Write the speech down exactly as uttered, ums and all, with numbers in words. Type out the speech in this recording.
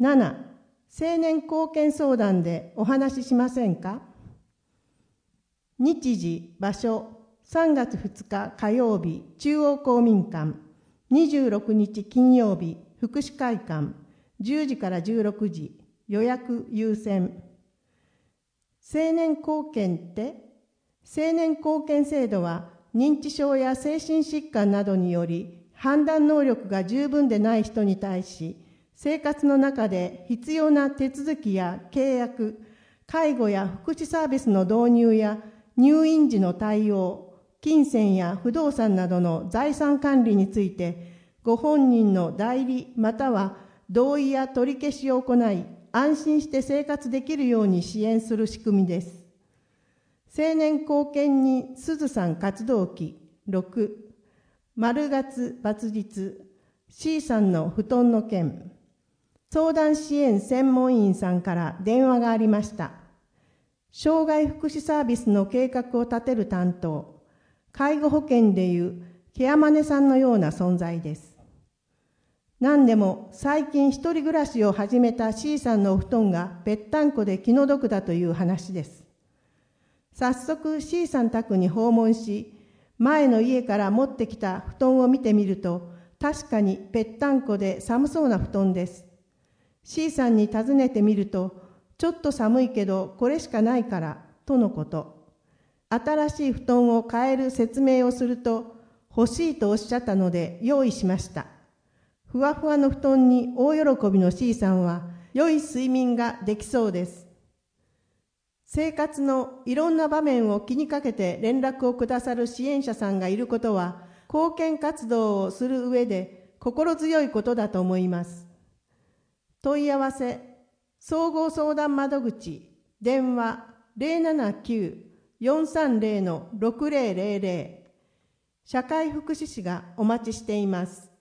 なな、青年貢献相談でお話ししませんか？日時、場所、さんがつふつか火曜日、中央公民館、にじゅうろくにち金曜日、福祉会館、じゅうじからじゅうろくじ、予約優先。青年貢献って？青年貢献制度は認知症や精神疾患などにより判断能力が十分でない人に対し、生活の中で必要な手続きや契約、介護や福祉サービスの導入や入院時の対応、金銭や不動産などの財産管理について、ご本人の代理または同意や取り消しを行い、安心して生活できるように支援する仕組みです。青年貢献人すずさん活動記ろく、丸月抜日 C さんの布団の件。相談支援専門員さんから電話がありました。障害福祉サービスの計画を立てる担当、介護保険でいうケアマネさんのような存在です。何でも最近一人暮らしを始めた C さんのお布団がぺったんこで気の毒だという話です。早速 C さん宅に訪問し、前の家から持ってきた布団を見てみると、確かにぺったんこで寒そうな布団です。C さんに尋ねてみると、ちょっと寒いけどこれしかないからとのこと。新しい布団を変える説明をすると、欲しいとおっしゃったので用意しました。ふわふわの布団に大喜びの C さんは、良い睡眠ができそうです。生活のいろんな場面を気にかけて連絡をくださる支援者さんがいることは、貢献活動をする上で心強いことだと思います。問い合わせ、総合相談窓口、電話 ゼロななきゅう よんさんゼロ ろくゼロゼロゼロ。社会福祉士がお待ちしています。